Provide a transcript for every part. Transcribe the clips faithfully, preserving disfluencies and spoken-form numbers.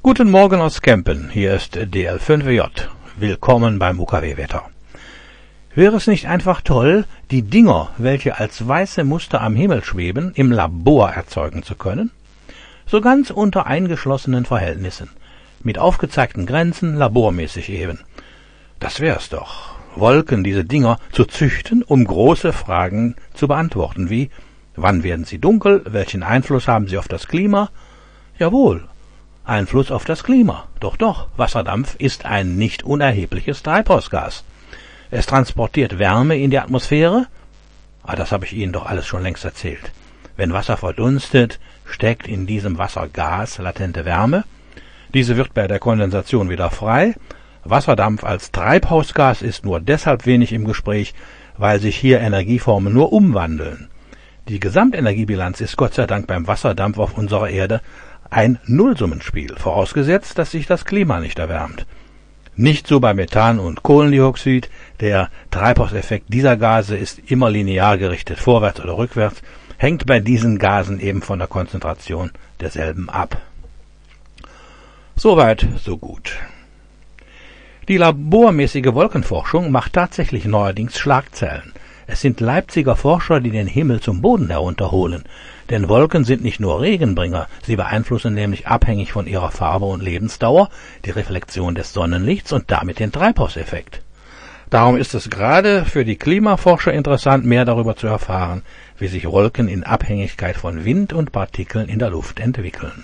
Guten Morgen aus Kempen, hier ist D L fünf J. Willkommen beim U K W-Wetter. Wäre es nicht einfach toll, die Dinger, welche als weiße Muster am Himmel schweben, im Labor erzeugen zu können? So ganz unter eingeschlossenen Verhältnissen, mit aufgezeigten Grenzen, labormäßig eben. Das wär's doch, Wolken, diese Dinger zu züchten, um große Fragen zu beantworten, wie: Wann werden sie dunkel? Welchen Einfluss haben sie auf das Klima? Jawohl, Einfluss auf das Klima. Doch, doch, Wasserdampf ist ein nicht unerhebliches Treibhausgas. Es transportiert Wärme in die Atmosphäre. Ah, das habe ich Ihnen doch alles schon längst erzählt. Wenn Wasser verdunstet, steckt in diesem Wasser Gas, latente Wärme. Diese wird bei der Kondensation wieder frei. Wasserdampf als Treibhausgas ist nur deshalb wenig im Gespräch, weil sich hier Energieformen nur umwandeln. Die Gesamtenergiebilanz ist Gott sei Dank beim Wasserdampf auf unserer Erde ein Nullsummenspiel, vorausgesetzt, dass sich das Klima nicht erwärmt. Nicht so bei Methan und Kohlendioxid. Der Treibhauseffekt dieser Gase ist immer linear gerichtet, vorwärts oder rückwärts, hängt bei diesen Gasen eben von der Konzentration derselben ab. Soweit, so gut. Die labormäßige Wolkenforschung macht tatsächlich neuerdings Schlagzeilen. Es sind Leipziger Forscher, die den Himmel zum Boden herunterholen. Denn Wolken sind nicht nur Regenbringer, sie beeinflussen nämlich abhängig von ihrer Farbe und Lebensdauer die Reflexion des Sonnenlichts und damit den Treibhauseffekt. Darum ist es gerade für die Klimaforscher interessant, mehr darüber zu erfahren, wie sich Wolken in Abhängigkeit von Wind und Partikeln in der Luft entwickeln.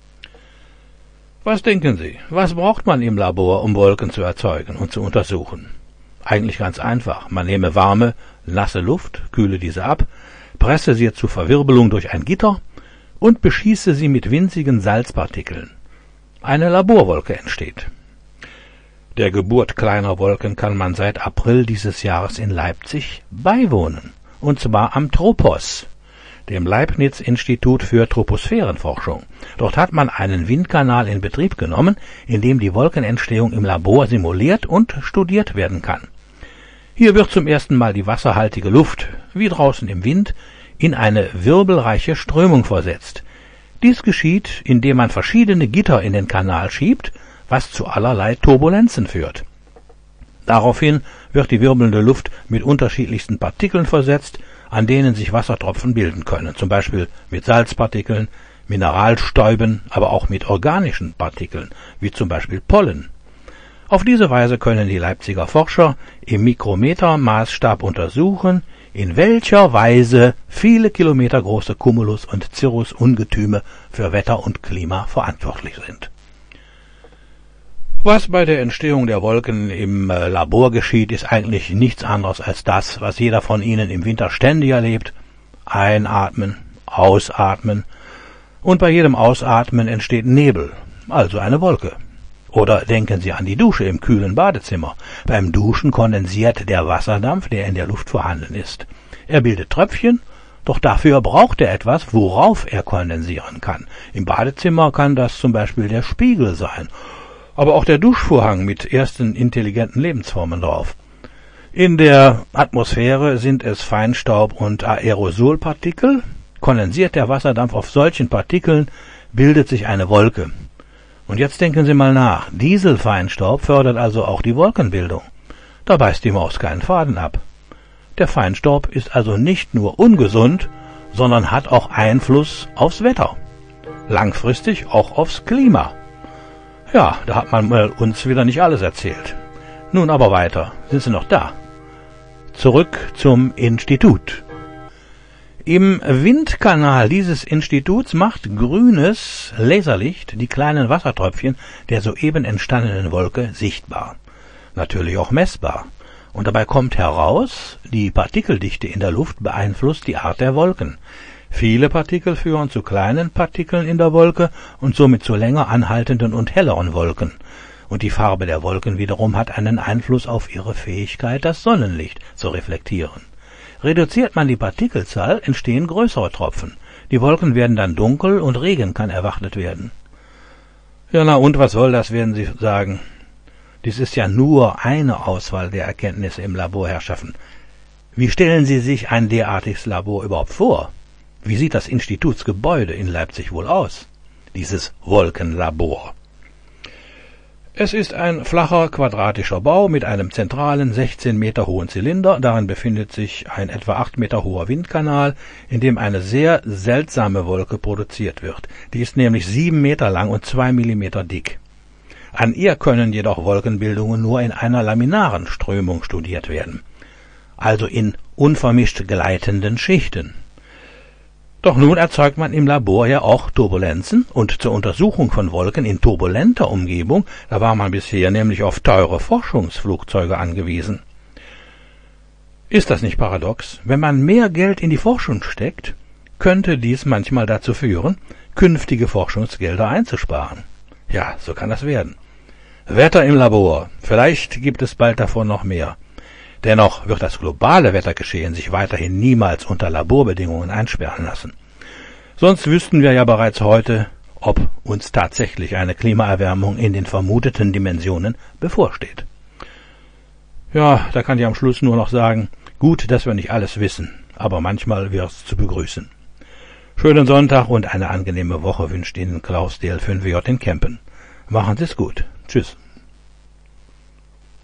Was denken Sie, was braucht man im Labor, um Wolken zu erzeugen und zu untersuchen? Eigentlich ganz einfach. Man nehme warme, nasse Luft, kühle diese ab, presse sie zur Verwirbelung durch ein Gitter und beschieße sie mit winzigen Salzpartikeln. Eine Laborwolke entsteht. Der Geburt kleiner Wolken kann man seit April dieses Jahres in Leipzig beiwohnen, und zwar am TROPOS, dem Leibniz-Institut für Troposphärenforschung. Dort hat man einen Windkanal in Betrieb genommen, in dem die Wolkenentstehung im Labor simuliert und studiert werden kann. Hier wird zum ersten Mal die wasserhaltige Luft, wie draußen im Wind, in eine wirbelreiche Strömung versetzt. Dies geschieht, indem man verschiedene Gitter in den Kanal schiebt, was zu allerlei Turbulenzen führt. Daraufhin wird die wirbelnde Luft mit unterschiedlichsten Partikeln versetzt, an denen sich Wassertropfen bilden können, zum Beispiel mit Salzpartikeln, Mineralstäuben, aber auch mit organischen Partikeln, wie zum Beispiel Pollen. Auf diese Weise können die Leipziger Forscher im Mikrometermaßstab untersuchen, in welcher Weise viele Kilometer große Cumulus- und Cirrus-Ungetüme für Wetter und Klima verantwortlich sind. Was bei der Entstehung der Wolken im Labor geschieht, ist eigentlich nichts anderes als das, was jeder von Ihnen im Winter ständig erlebt: Einatmen, ausatmen, und bei jedem Ausatmen entsteht Nebel, also eine Wolke. Oder denken Sie an die Dusche im kühlen Badezimmer. Beim Duschen kondensiert der Wasserdampf, der in der Luft vorhanden ist. Er bildet Tröpfchen, doch dafür braucht er etwas, worauf er kondensieren kann. Im Badezimmer kann das zum Beispiel der Spiegel sein, aber auch der Duschvorhang mit ersten intelligenten Lebensformen drauf. In der Atmosphäre sind es Feinstaub und Aerosolpartikel. Kondensiert der Wasserdampf auf solchen Partikeln, bildet sich eine Wolke. Und jetzt denken Sie mal nach. Dieselfeinstaub fördert also auch die Wolkenbildung. Da beißt die Maus keinen Faden ab. Der Feinstaub ist also nicht nur ungesund, sondern hat auch Einfluss aufs Wetter. Langfristig auch aufs Klima. Ja, da hat man uns wieder nicht alles erzählt. Nun aber weiter. Sind Sie noch da? Zurück zum Institut. Im Windkanal dieses Instituts macht grünes Laserlicht die kleinen Wassertröpfchen der soeben entstandenen Wolke sichtbar. Natürlich auch messbar. Und dabei kommt heraus, die Partikeldichte in der Luft beeinflusst die Art der Wolken. Viele Partikel führen zu kleinen Partikeln in der Wolke und somit zu länger anhaltenden und helleren Wolken. Und die Farbe der Wolken wiederum hat einen Einfluss auf ihre Fähigkeit, das Sonnenlicht zu reflektieren. Reduziert man die Partikelzahl, entstehen größere Tropfen. Die Wolken werden dann dunkel und Regen kann erwartet werden. Ja, na und was soll das, werden Sie sagen? Dies ist ja nur eine Auswahl der Erkenntnisse im Labor, Herrschaften. Wie stellen Sie sich ein derartiges Labor überhaupt vor? Wie sieht das Institutsgebäude in Leipzig wohl aus, dieses Wolkenlabor? Es ist ein flacher, quadratischer Bau mit einem zentralen sechzehn Meter hohen Zylinder. Darin befindet sich ein etwa acht Meter hoher Windkanal, in dem eine sehr seltsame Wolke produziert wird. Die ist nämlich sieben Meter lang und zwei Millimeter dick. An ihr können jedoch Wolkenbildungen nur in einer laminaren Strömung studiert werden, also in unvermischt gleitenden Schichten. Doch nun erzeugt man im Labor ja auch Turbulenzen, und zur Untersuchung von Wolken in turbulenter Umgebung, da war man bisher nämlich auf teure Forschungsflugzeuge angewiesen. Ist das nicht paradox? Wenn man mehr Geld in die Forschung steckt, könnte dies manchmal dazu führen, künftige Forschungsgelder einzusparen. Ja, so kann das werden. Wetter im Labor. Vielleicht gibt es bald davon noch mehr. Dennoch wird das globale Wettergeschehen sich weiterhin niemals unter Laborbedingungen einsperren lassen. Sonst wüssten wir ja bereits heute, ob uns tatsächlich eine Klimaerwärmung in den vermuteten Dimensionen bevorsteht. Ja, da kann ich am Schluss nur noch sagen, gut, dass wir nicht alles wissen, aber manchmal wär's zu begrüßen. Schönen Sonntag und eine angenehme Woche wünscht Ihnen Klaus D L fünf J in Kempen. Machen Sie es gut. Tschüss.